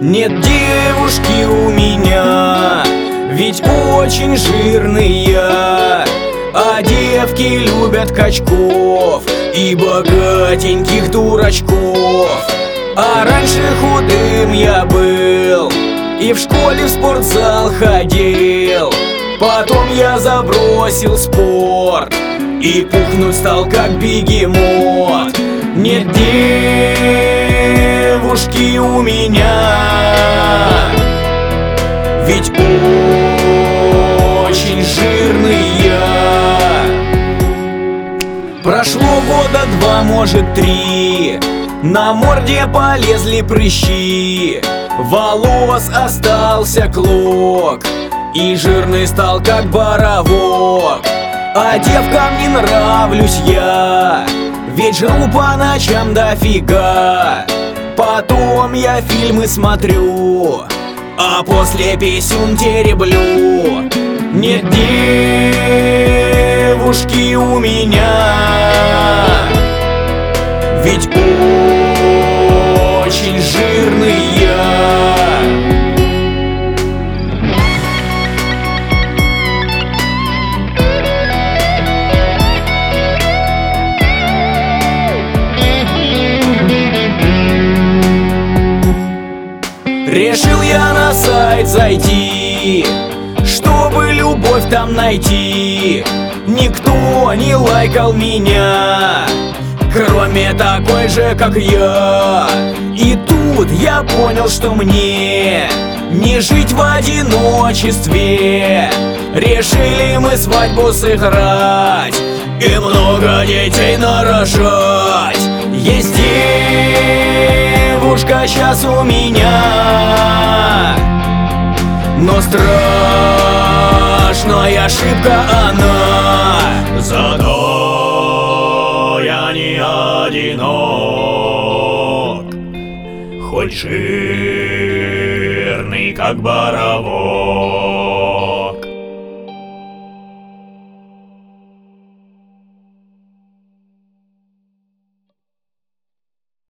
Нет девушки у меня, ведь очень жирный я. А девки любят качков и богатеньких дурачков. А раньше худым я был и в школе в спортзал ходил. Потом я забросил спорт и пухнуть стал как бегемот. Нет девушки у меня, ведь очень жирный я. Прошло года два, может 3, на морде полезли прыщи. Волос остался клок и жирный стал как боровок. А девкам не нравлюсь я, ведь жру по ночам дофига. Потом я фильмы смотрю, а после писюн тереблю. Нет девушки у меня, ведь очень жирный я. Решил я на сайт зайти, чтобы любовь там найти. Никто не лайкал меня, кроме такой же, как я. И тут я понял, что мне не жить в одиночестве. Решили мы свадьбу сыграть и много детей нарожать. Есть девушка сейчас у меня, но страшная ошибка она. Зато я не одинок, хоть жирный как боровок.